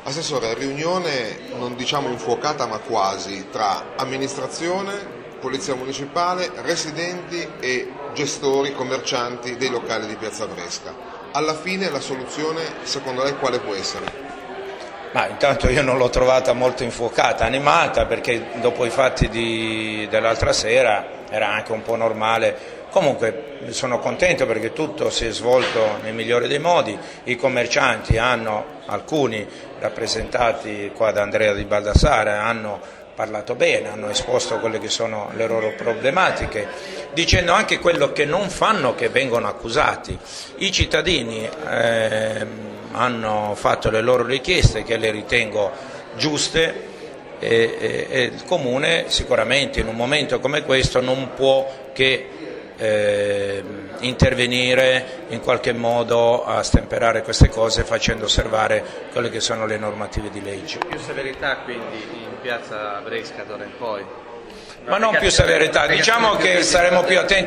Assessore, riunione non diciamo infuocata ma quasi tra amministrazione, polizia municipale, residenti e gestori, commercianti dei locali di Piazza Bresca. Alla fine la soluzione secondo lei quale può essere? Ma intanto io non l'ho trovata molto infuocata, animata, perché dopo i fatti dell'altra sera era anche un po' normale. Comunque sono contento perché tutto si è svolto nel migliore dei modi, i commercianti hanno, alcuni rappresentati qua da Andrea Di Baldassare, hanno parlato bene, hanno esposto quelle che sono le loro problematiche, dicendo anche quello che non fanno, che vengono accusati. I cittadini hanno fatto le loro richieste, che le ritengo giuste, e il Comune sicuramente in un momento come questo non può che intervenire in qualche modo a stemperare queste cose, facendo osservare quelle che sono le normative di legge. Più severità quindi in Piazza Bresca d'ora in poi? Ma non più severità, diciamo che saremo più attenti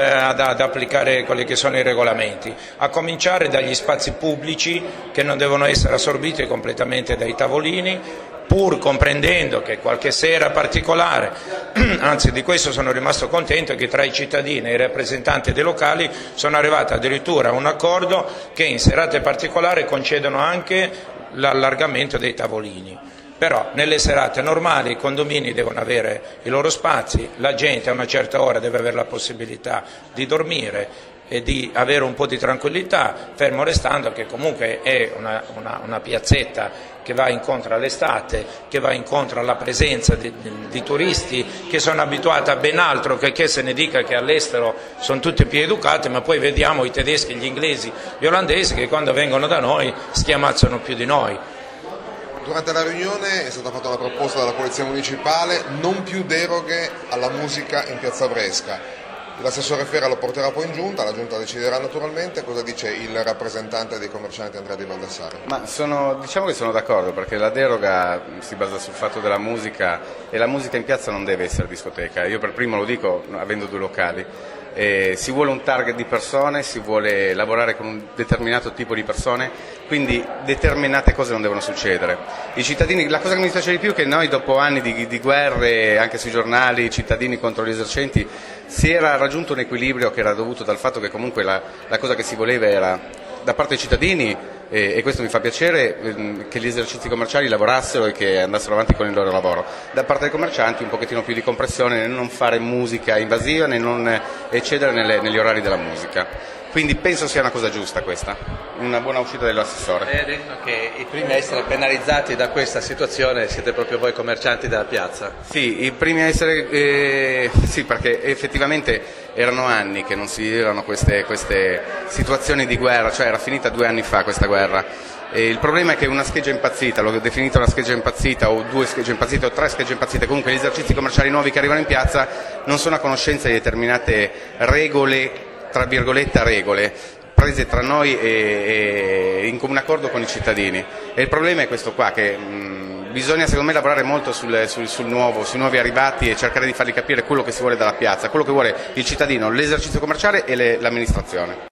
ad applicare quelli che sono i regolamenti, a cominciare dagli spazi pubblici che non devono essere assorbiti completamente dai tavolini, pur comprendendo che qualche sera particolare, anzi di questo sono rimasto contento, che tra i cittadini e i rappresentanti dei locali sono arrivati addirittura a un accordo che in serate particolari concedono anche l'allargamento dei tavolini. Però nelle serate normali i condomini devono avere i loro spazi, la gente a una certa ora deve avere la possibilità di dormire e di avere un po' di tranquillità, fermo restando che comunque è una piazzetta che va incontro all'estate, che va incontro alla presenza di turisti che sono abituati a ben altro, che se ne dica che all'estero sono tutti più educati, ma poi vediamo i tedeschi, gli inglesi, gli olandesi che quando vengono da noi schiamazzano più di noi. Durante la riunione è stata fatta una proposta dalla Polizia Municipale: non più deroghe alla musica in Piazza Bresca. L'assessore Fera lo porterà poi in giunta, la giunta deciderà naturalmente. Cosa dice il rappresentante dei commercianti Andrea Di Baldassare? Ma diciamo che sono d'accordo, perché la deroga si basa sul fatto della musica, e la musica in piazza non deve essere discoteca. Io per primo lo dico, avendo due locali. Si vuole un target di persone, si vuole lavorare con un determinato tipo di persone, quindi determinate cose non devono succedere. I cittadini, la cosa che mi dispiace di più è che noi dopo anni di guerre, anche sui giornali, cittadini contro gli esercenti, si era raggiunto un equilibrio che era dovuto dal fatto che comunque la cosa che si voleva era da parte dei cittadini, e questo mi fa piacere, che gli esercizi commerciali lavorassero e che andassero avanti con il loro lavoro. Da parte dei commercianti un pochettino più di compressione, nel non fare musica invasiva, nel non eccedere negli orari della musica. Quindi penso sia una cosa giusta questa, una buona uscita dell'assessore. Lei ha detto che i primi a essere penalizzati da questa situazione siete proprio voi commercianti della piazza. Sì, i primi a essere, sì, perché effettivamente erano anni che non si vivevano queste situazioni di guerra, cioè era finita 2 anni fa questa guerra. E il problema è che una scheggia impazzita, l'ho definita una scheggia impazzita, o 2 schegge impazzite o 3 schegge impazzite, comunque gli esercizi commerciali nuovi che arrivano in piazza non sono a conoscenza di determinate regole, tra virgolette regole, prese tra noi e in comune accordo con i cittadini. E il problema è questo qua, che bisogna secondo me lavorare molto sul nuovo, sui nuovi arrivati, e cercare di fargli capire quello che si vuole dalla piazza, quello che vuole il cittadino, l'esercizio commerciale e l'amministrazione.